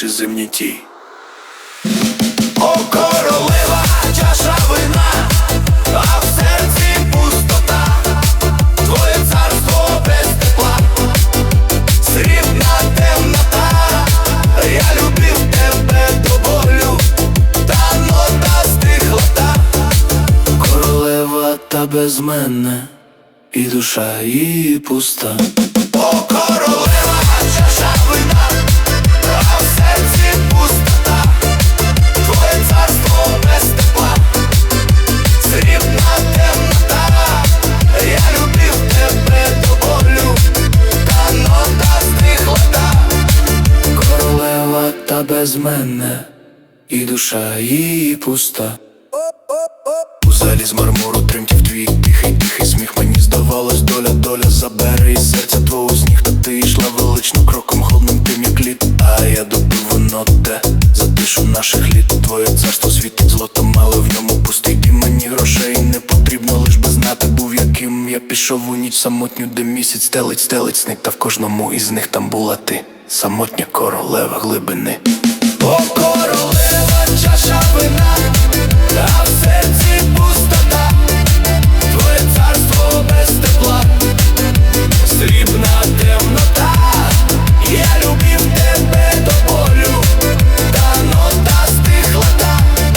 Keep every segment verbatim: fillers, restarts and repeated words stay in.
тиші зимній тій. О, королева, чаша вина, а в серці пустота. Твоє царство без тепла, срібна темнота. Я любив тебе до болю, та нота стихла та. Королева та без мене, і душа її пуста. О, королева, чаша вина, а в серці пустота. Твоє царство без тепла, срібна темнота. Я любив тебе до болю, та нота стихла та. Королева та без мене, і душа її пуста. У залі з мармуру тремтів твій тихий, тихий сміх. Мені здавалось, доля, доля забере із серця твого сніг. Та ти йшла велично кроком, холодним тим, як лід. А я допив вино те за тишу наших літ. Твоє царство світить злотом, але в ньому пустий дім. Мені грошей не потрібно, лиш би знати був яким. Я пішов у ніч самотню, де місяць стелить, стелить сник. Та в кожному із них там була ти, самотня королева глибини. О, королева, чаша вина, а в серці пустота. Твоє царство без тепла, срібна темнота. Я любив тебе до болю, та нота стихла та.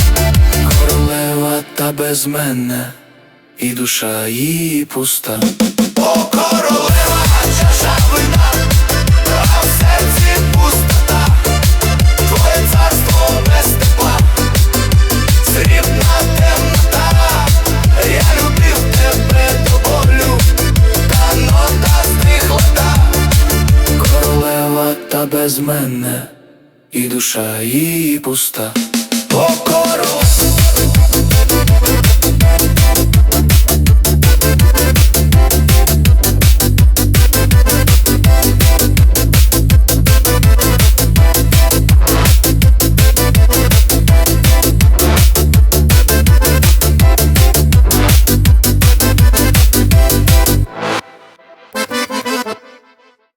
Королева та без мене, і душа її пуста. О, королева, чаша вина, а в серці пустота. Твоє царство без тепла, срібна темнота. Я любив тебе до болю, та нота стихла та. Королева та без мене, і душа її пуста. О, королева.